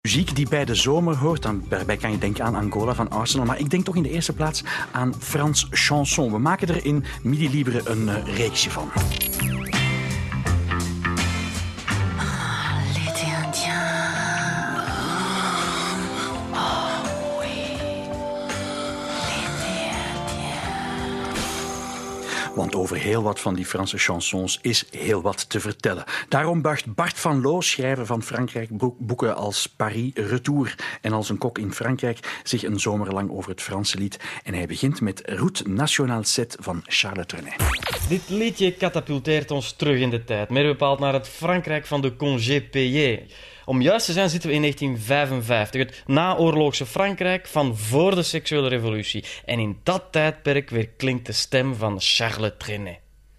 Muziek die bij de zomer hoort, daarbij kan je denken aan Angola van Arsenal, maar ik denk toch in de eerste plaats aan Frans chanson. We maken er in Midi Libre een reeksje van. Want over heel wat van die Franse chansons is heel wat te vertellen. Daarom buigt Bart van Loo, schrijver van Frankrijk, boeken als Paris, Retour en Als een kok in Frankrijk, zich een zomer lang over het Franse lied. En hij begint met Route Nationale 7 van Charles Trenet. Dit liedje katapulteert ons terug in de tijd, meer bepaald naar het Frankrijk van de congé payé. Om juist te zijn zitten we in 1955, het naoorlogse Frankrijk van voor de seksuele revolutie. En in dat tijdperk weer klinkt de stem van Charles Trenet.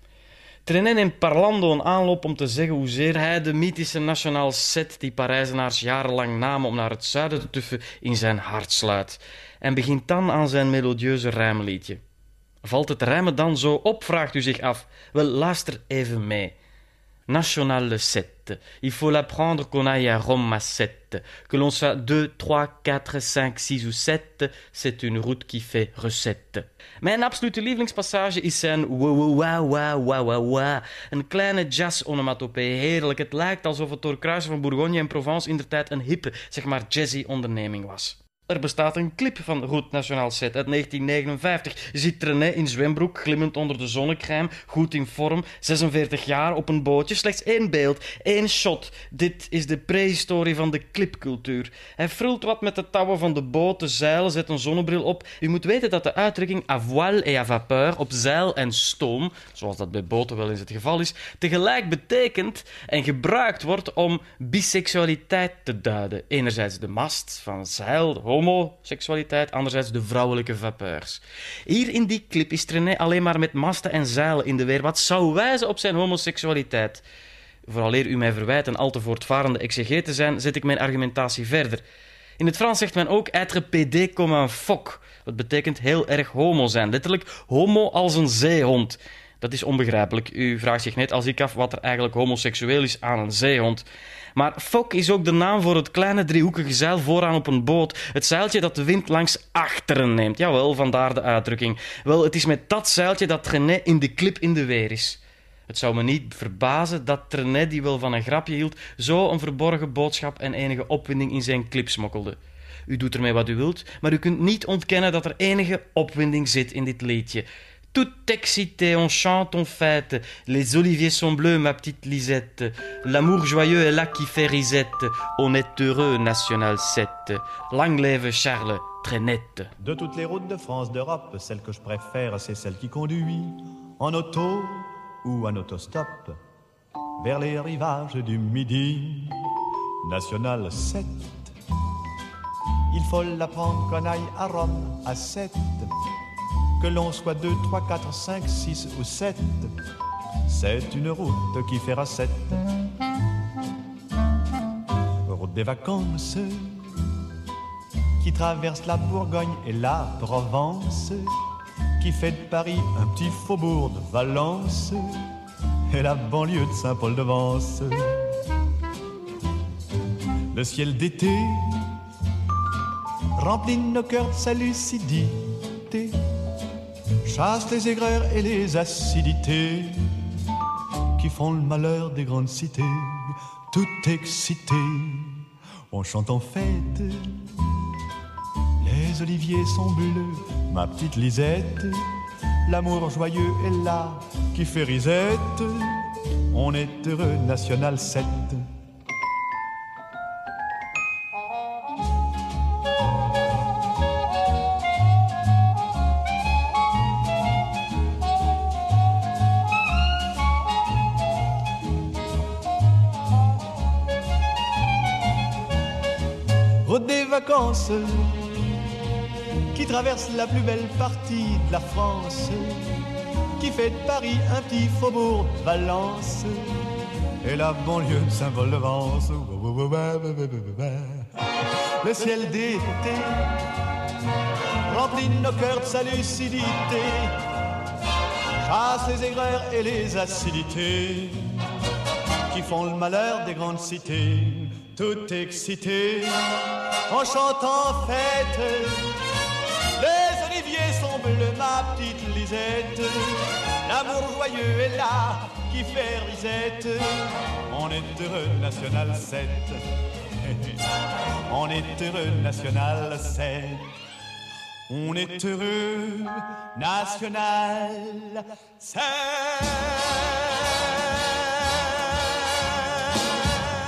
Trenet neemt parlando een aanloop om te zeggen hoezeer hij de mythische Nationale 7 die Parijzenaars jarenlang namen om naar het zuiden te tuffen in zijn hart sluit. En begint dan aan zijn melodieuze rijmliedje. Valt het rijmen dan zo op, vraagt u zich af? Wel, luister even mee. Nationale 7. Il faut l'apprendre qu'on aille à Rome à 7. Que l'on soit 2, 3, 4, 5, 6 ou 7, c'est une route qui fait recette. Mijn absolute lievelingspassage is zijn wa-wa-wa-wa-wa-wa-wa. Een kleine jazz-onomatopee, heerlijk. Het lijkt alsof het door kruisen van Bourgogne en Provence indertijd een hippe, zeg maar jazzy onderneming was. Er bestaat een clip van Route Nationale 7 uit 1959. Je ziet Trenet in zwembroek, glimmend onder de zonnecrème, goed in vorm, 46 jaar, op een bootje. Slechts 1 beeld, 1 shot. Dit is de prehistorie van de clipcultuur. Hij frult wat met de touwen van de boot, de zeilen, zet een zonnebril op. U moet weten dat de uitdrukking à voile et à vapeur, op zeil en stoom, zoals dat bij boten wel eens het geval is, tegelijk betekent en gebruikt wordt om biseksualiteit te duiden. Enerzijds de mast van het zeil, de homoseksualiteit, anderzijds de vrouwelijke vapeurs. Hier in die clip is Trenet alleen maar met masten en zeilen in de weer, wat zou wijzen op zijn homoseksualiteit. Vooraleer u mij verwijt een al te voortvarende exegeet te zijn, zet ik mijn argumentatie verder. In het Frans zegt men ook être pédé comme un phoque. Dat betekent heel erg homo zijn, letterlijk homo als een zeehond. Dat is onbegrijpelijk. U vraagt zich net als ik af wat er eigenlijk homoseksueel is aan een zeehond. Maar fok is ook de naam voor het kleine driehoekige zeil vooraan op een boot. Het zeiltje dat de wind langs achteren neemt. Jawel, vandaar de uitdrukking. Wel, het is met dat zeiltje dat Trenet in de clip in de weer is. Het zou me niet verbazen dat Trenet, die wel van een grapje hield, zo een verborgen boodschap en enige opwinding in zijn clip smokkelde. U doet ermee wat u wilt, maar u kunt niet ontkennen dat er enige opwinding zit in dit liedje. Tout excité, on chante, on fête. Les oliviers sont bleus, ma petite Lisette. L'amour joyeux est là qui fait risette. On est heureux, National 7. Lang leve Charles Trenet. De toutes les routes de France, d'Europe, celle que je préfère, c'est celle qui conduit en auto ou en autostop vers les rivages du Midi. National 7. Il faut l'apprendre qu'on aille à Rome à 7. Que l'on soit 2, 3, 4, 5, 6 ou 7, c'est une route qui fait recette. Route des vacances qui traverse la Bourgogne et la Provence, qui fait de Paris un petit faubourg de Valence et la banlieue de Saint-Paul-de-Vence. Le ciel d'été remplit nos cœurs de sa lucidité, chasse les aigreurs et les acidités qui font le malheur des grandes cités. Tout excité, on chante en fête. Les oliviers sont bleus, ma petite Lisette. L'amour joyeux est là qui fait risette. On est heureux, National 7. Route des vacances qui traverse la plus belle partie de la France, qui fait de Paris un petit faubourg de Valence et la banlieue de Saint-Paul-de-Vence. Le ciel d'été remplit nos cœurs de sa lucidité, chasse les aigreurs et les acidités qui font le malheur des grandes cités. tout excité, en chantant fête. Les oliviers sont bleus, ma petite Lisette. L'amour joyeux est là, qui fait risette. On est heureux, National 7. On est heureux, National 7. On est heureux, National 7.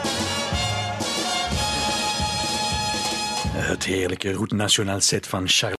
Het heerlijke Route Nationale 7 van Charles